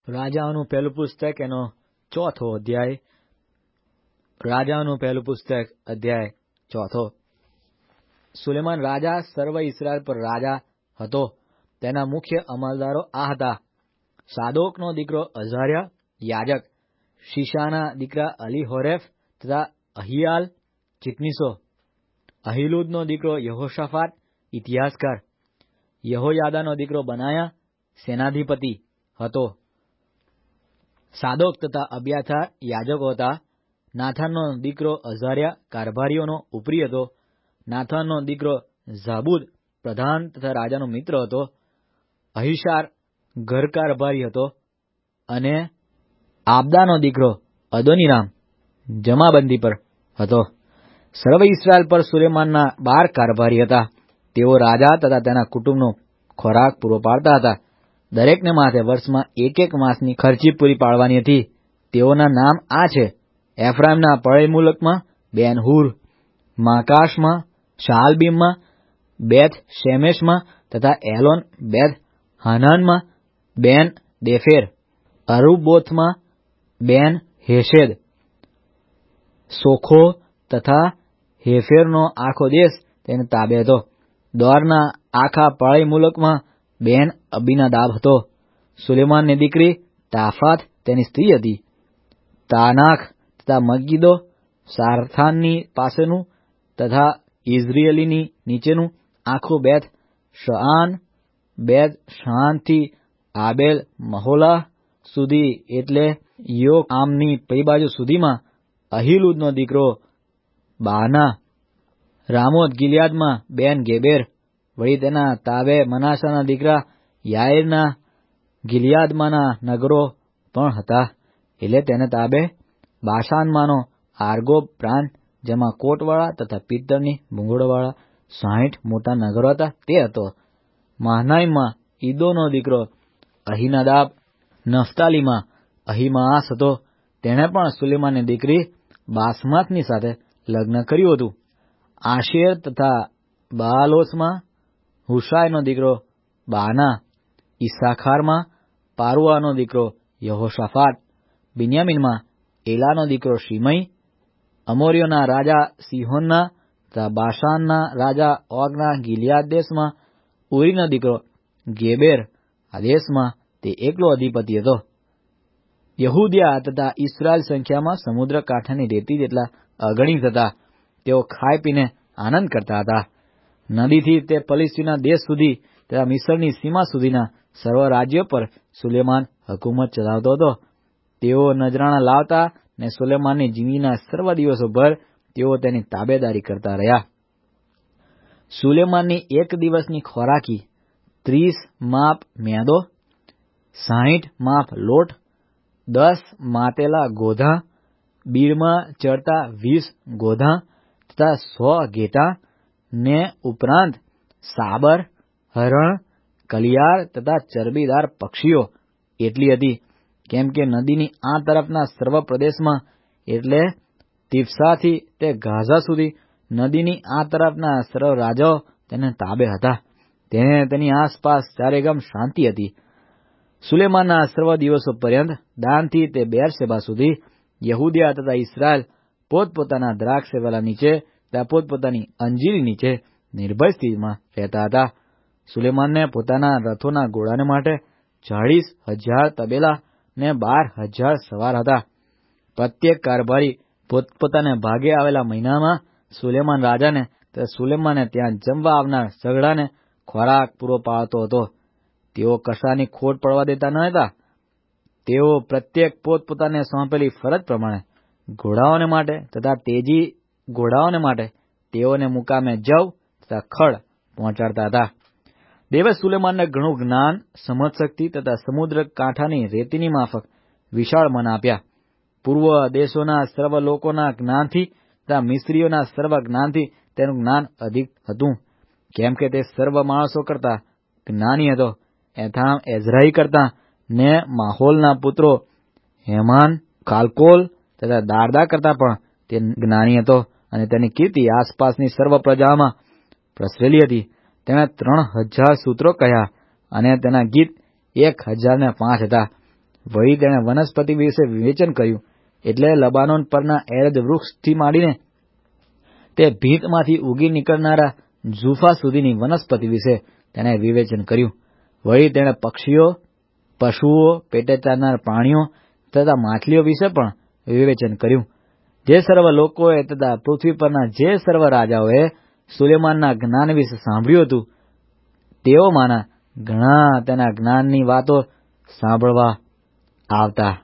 રાજાઓનું પહેલું પુસ્તક એનો 4થો અધ્યાય. રાજાઓનું પહેલું પુસ્તક અધ્યાય 4. સુલેમાન રાજા સર્વ ઇસ્રાયલ પર રાજા હતો. તેના મુખ્ય અમલદારો આ હતા: સાદોકનો દીકરો અઝાર્યા યાજક, શીશાના દીકરા અલીહોરેફ તથા અહિયાલ ચિટનીસો, અહિલુદનો દીકરો યહોશાફાટ ઇતિહાસકાર, યહોયાદાનો દીકરો બનાયા સેનાધિપતિ હતો. સાદોક તથા અબ્યાથાર યાજકો હતા. નાથાનનો દીકરો અઝાર્યા કારભારીઓનો ઉપરી હતો. નાથાનનો દીકરો ઝાબુદ પ્રધાન તથા રાજાનો મિત્ર હતો. અહિશાર ઘર કારભારી હતો. અને આબદાનો દીકરો અદોનીરામ જમાબંધી પર હતો. સર્વ ઇસ્રાયલ પર સુલેમાનના 12 કારભારી હતા. તેઓ રાજા તથા તેના કુટુંબનો ખોરાક પૂરો પાડતા હતા. દરેકને માથે વર્ષમાં 1 માસની ખર્ચી પૂરી પાડવાની હતી. તેઓના નામ આ છે: એફ્રાઈમના પળય મુલકમાં બેન-હુર, માકાશમાં, શાલબીમમાં, બેથ શેમેશમાં તથા એલોન બેથ હાનાનમાં બેન દેફેર, અરુબોથમાં બેન હેશેદ, સોખો તથા હેફેરનો આખો દેશ તેને તાબે હતો. દોરના આખા પળય મુલકમાં બેન અબીનાદાબ હતો. સુલેમાનની દીકરી તાફાથ તેની સ્ત્રી હતી. તાનાખ તથા મગીદો સારથાનની પાસેનું તથા ઇઝરાયેલીની નીચેનું આખું બેથ શઆન, બેથ શઆનથી આબેલ મહોલા સુધી એટલે યોકઆમની પઈ બાજુ સુધીમાં અહિલુદનો દીકરો બાના, રામોત ગિલિયાદમાં બેન ગેબેર, વળી તેના તાબે મનાસાના દીકરા યાઈરના ગિલિયાદમાંના નગરો પણ હતા. એટલે તેને તાબે બાશાનમાંનો આર્ગોબ પ્રાંત, જેમાં કોટવાળા તથા પિત્તળની ભૂંગળોવાળા 60 મોટા નગરો હતા, તે હતો. મહાનાઈમમાં ઈદોનો દીકરો અહિનાદાબ, નફતાલીમાં અહિમાઆસ હતો. તેણે પણ સુલેમાનની દીકરી બાસમાથની સાથે લગ્ન કર્યું હતું. આશેર તથા બાલોસમાં હુશાયનો દીકરો બાના, ઈસાખારમાં પારુઆનો દીકરો યહોશાફાટ, બિન્યામીનમાં એલાનો દીકરો શિમઈ, અમોરીઓના રાજા સિહોનના તથા બાશાનના રાજા ઓગના ગિલિયાદ દેશમાં ઉરીનો દીકરો ગેબેર. આ દેશમાં તે એકલો અધિપતિ હતો. યહૂદિયા તથા ઇસ્રાયલ સંખ્યામાં સમુદ્ર કાંઠાની રેતી જેટલા અગણિત હતા. તેઓ ખાઈ પીને આનંદ કરતા હતા. નદીથી તે ફલિસ્તીના દેશ સુધી તથા મિસરની સીમા સુધીના સર્વ રાજ્યો પર સુલેમાન હકુમત ચલાવતો હતો. તેઓ નજરાણા લાવતા ને સુલેમાનની જિંદગીના સર્વ દિવસો ભર તેઓ તેની તાબેદારી કરતા રહ્યા. સુલેમાનની એક દિવસની ખોરાકી 30 માપ મેદો, 60 માપ લોટ, 10 માતેલા ગોધા, બીડમાં ચડતા 20 ગોધા તથા 100 ઘેટા, ને ઉપરાંત સાબર, હરણ, કલિયાર તથા ચરબીદાર પક્ષીઓ એટલી હતી. કેમ કે નદીની આ તરફના સર્વ પ્રદેશમાં એટલે તિફસાથી તે ગાઝા સુધી નદીની આ તરફના સર્વ રાજાઓ તેને તાબે હતા. તેને તેની આસપાસ ચારેગમ શાંતિ હતી. સુલેમાનના સર્વ દિવસો પર્યંત દાનથી તે બેરશેબા સુધી યહૂદિયા તથા ઇસ્રાયલ પોતપોતાના દ્રાક્ષેવાલા નીચે તથા પોતપોતાની અંજીરી નીચે નિર્ભય સ્થિતિમાં રહેતા હતા. સુલેમાનને પોતાના રથોના ઘોડાને માટે 40,000 તબેલા ને 12,000 સવાર હતા. પ્રત્યેક કારભારી પોતપોતાને ભાગે આવેલા મહિનામાં સુલેમાન રાજાને તથા સુલેમાને ત્યાં જમવા આવનાર સગડાને ખોરાક પૂરો પાડતો હતો. તેઓ કશાની ખોટ પડવા દેતા ન હતા. તેઓ પ્રત્યેક પોતપોતાને સોંપેલી ફરજ પ્રમાણે ઘોડાઓને માટે તથા તેજી ઘોડાઓને માટે તેઓને મુકામે જવ તથા ખડ પહોંચાડતા હતા. દેવે સુલેમાનને ઘણું જ્ઞાન, સમજશક્તિ તથા સમુદ્ર કાંઠાની રેતીની માફક વિશાળ મન આપ્યા. પૂર્વ દેશોના સર્વ લોકોના જ્ઞાનથી તથા મિસ્રીઓના સર્વ જ્ઞાનથી તેનું જ્ઞાન અધિક હતું. કેમ કે તે સર્વ માણસો કરતા જ્ઞાની હતો. એથામ એઝરાઈ કરતા ને માહોલના પુત્રો હેમાન, કાલકોલ તથા દારદા કરતા પણ તે જ્ઞાની હતો. અને તેની કીર્તિ આસપાસની સર્વ પ્રજામાં પ્રસરેલી હતી. તેણે 3,000 સૂત્રો કહ્યા અને તેના ગીત 1,005 હતા. વળી તેણે વનસ્પતિ વિશે વિવેચન કર્યું, એટલે લબાનોન પરના એરદ વૃક્ષથી માંડીને તે ભીંતમાંથી ઉગી નીકળનારા જુફા સુધીની વનસ્પતિ વિશે તેણે વિવેચન કર્યું. વળી તેણે પક્ષીઓ, પશુઓ, પેટે ચાલનાર પ્રાણીઓ તથા માછલીઓ વિશે પણ વિવેચન કર્યું. જે સર્વ લોકોએ તથા પૃથ્વી પરના જે સર્વ રાજાઓએ સુલેમાનના જ્ઞાન વિશે સાંભળ્યું હતું, તેઓમાંના ઘણા તેના જ્ઞાનની વાતો સાંભળવા આવતા.